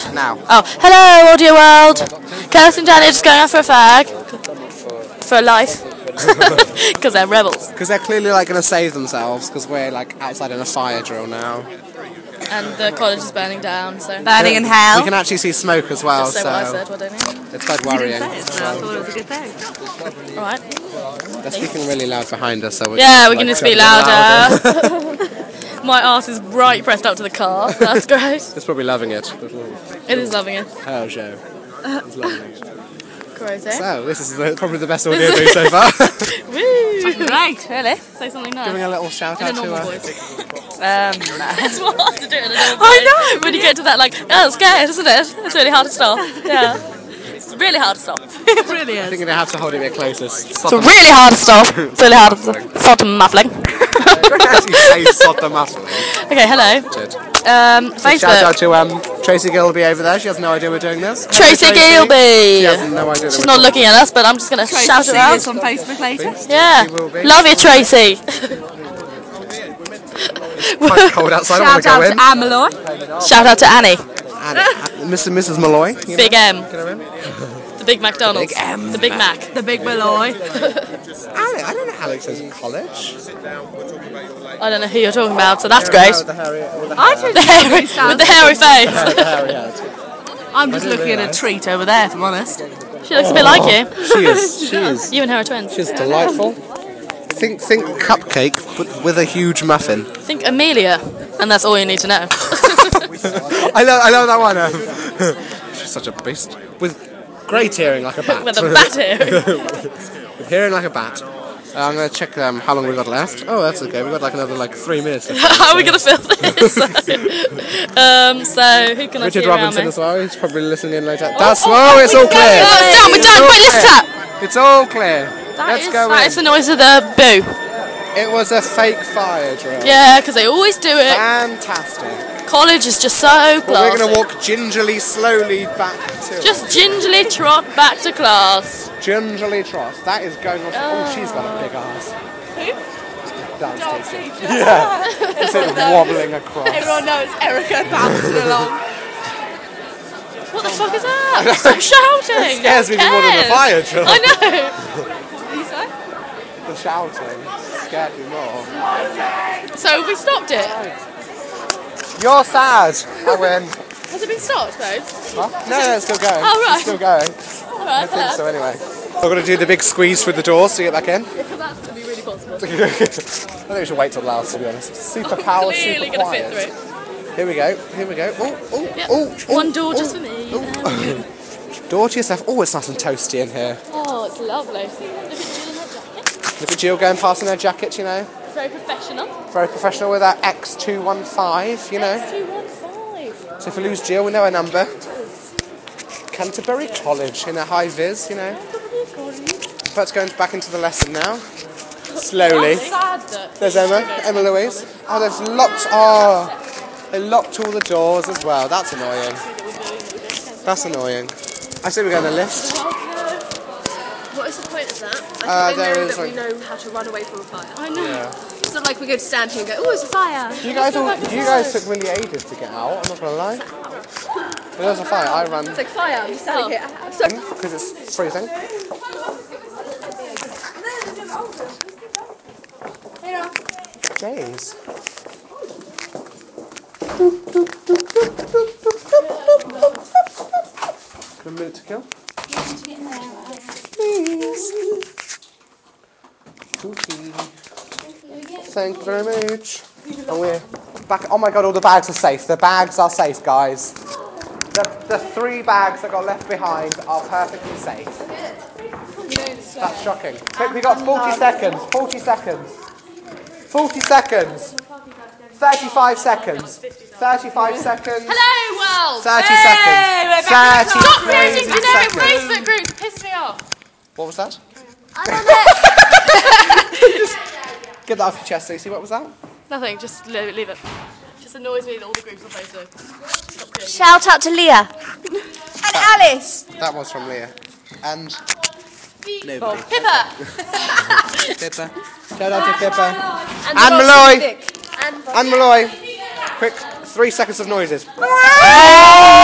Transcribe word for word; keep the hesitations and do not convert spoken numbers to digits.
Now. Oh, hello, audio world. Kirsty and Danny are just going out for a fag. For a life. Because they're rebels. Because they're clearly like going to save themselves, because we're like outside in a fire drill now. And the college is burning down, so... Burning in hell. We can actually see smoke as well, Just say so... what I said, what don't you? It's quite worrying. You didn't say it, so I thought it was a good thing. Alright. They're speaking really loud behind us, so we're Yeah, we like, can just try be to be louder. My arse is right pressed up to the car, so that's great. It's probably loving it. It is loving it. Hello, Joe. It's loving it. Crazy. So, this is the, probably the best audio booth so far. Woo! Great, really. Say something nice. Giving a little shout In out a to normal her. voice. Um, It's more hard to do it in a normal voice. I know. When you get to that, like, oh, it's scared, isn't it? It's really hard to stop. Yeah. It's really hard to stop. it really I is. think you're going to have to hold it a bit closer. It's really hard to stop. It's really hard to stop. Stop muffling. Don't actually say sod the muffling. Okay, hello. Good. Um, Shout out Facebook. to um, Tracy Gilby over there. She has no idea we're doing this. Tracy She Gilby. has no idea that She's we're not doing looking at us, but I'm just going to Tracy shout see it out. this on Facebook later. Yeah. She will be. Love you, Tracy. It's quite cold outside. I want Shout to go out in. to Anne Malloy. Shout out to Annie. And Mister and Missus Malloy. You Big M. know, you know him? The Big McDonald's. Big M. The Big Mac. The big Malloy. Alex, I don't know how Alex is in college. I don't know who you're talking about, so that's great. With the hairy, with the I hair. The hairy, with the hairy face. With the hairy head. I'm just looking at a treat over there, if I'm honest. She looks a bit like you. She is. She is. You and her are twins. She's delightful. Think, think cupcake, but with a huge muffin. Think Amelia, and that's all you need to know. I love, I love that one. Um, she's such a beast. With great hearing like a bat. With a bat ear. With hearing like a bat. Uh, I'm going to check um, how long we've got left. Oh, that's okay. We've got like another like three minutes. Left. How are we going to film this? um, so, who can I Richard see around Robinson me? as well. He's probably listening in later. That's oh, oh, oh, it's we all can clear. go. It's done, we're It's done. all Wait, listen to clear. that. It's all clear. That Let's is, go that in. is the noise of the boo. It was a fake fire drill. Yeah, because they always do it. Fantastic. College is just so But classy. we're going to walk gingerly, slowly back to Just gingerly trot back to class. Gingerly trot. That is going on. Oh, she's got a big ass. Who? Dance teacher. Yeah. Instead of wobbling across. Everyone knows Erica bouncing along. What the fuck is that? Stop shouting. It scares me Who more than the cares? fire drill. I know. What do you say? The shouting scared me more. So we stopped it. You're sad. I win. Has it been stopped, though? Huh? No, no, it's still going. Oh, right. It's still going. All right, I think so anyway. We're going to do the big squeeze through the doors to get back in. Because that's going to be really possible. I think we should wait till last, to be honest. Super power, Clearly super going to quiet. fit through. Here we go. Here we go. Oh, oh, Yep. oh, oh. One door oh, just for me. Oh. Door to yourself. Oh, it's nice and toasty in here. Oh, it's lovely. Look at Jill in her jacket. Look at Jill going past in her jacket, you know. Very professional. Very professional with her X two one five, you know. two one five. So if we lose Jill, we know her number. Canterbury College in a high vis, you know. But going back into the lesson now. Slowly. I'm sad that There's Emma, Emma Louise. Oh, they've locked. Oh, they locked all the doors as well. That's annoying. That's annoying. I say we go on the lift. What is the point of that? I Uh, think they there know is that we like- know how to run away from a fire. I know. Yeah. It's not like we're going to stand here and go, oh, it's a fire. You guys, all, you guys took really ages to get out. I'm not gonna lie. There was a fire. I ran It's like fire. I'm standing here. I'm so because it's freezing. Jeez. Got a minute to kill. Please. Cookie. Thank you very much. And we're back. Oh my god, all the bags are safe. The bags are safe, guys. The, the three bags that got left behind are perfectly safe. That's shocking. Quick, we got forty seconds. forty seconds. forty seconds. thirty-five seconds. thirty-five seconds. Hello, world. thirty Hey, seconds. we're back. thirty Stop creating crazy generic seconds. Facebook groups. Piss me off. What was that? I'm on it. Get that off your chest, Lucy. What was that? Nothing. Just leave it. Leave it. Just annoys me that all the groups on Facebook. Stop creating. Shout out to Leah. And Alice. That was from Leah. And nobody. Pippa. Pippa. Shout out to Pippa. And Anne Malloy. And Anne Malloy. Quick, three seconds of noises.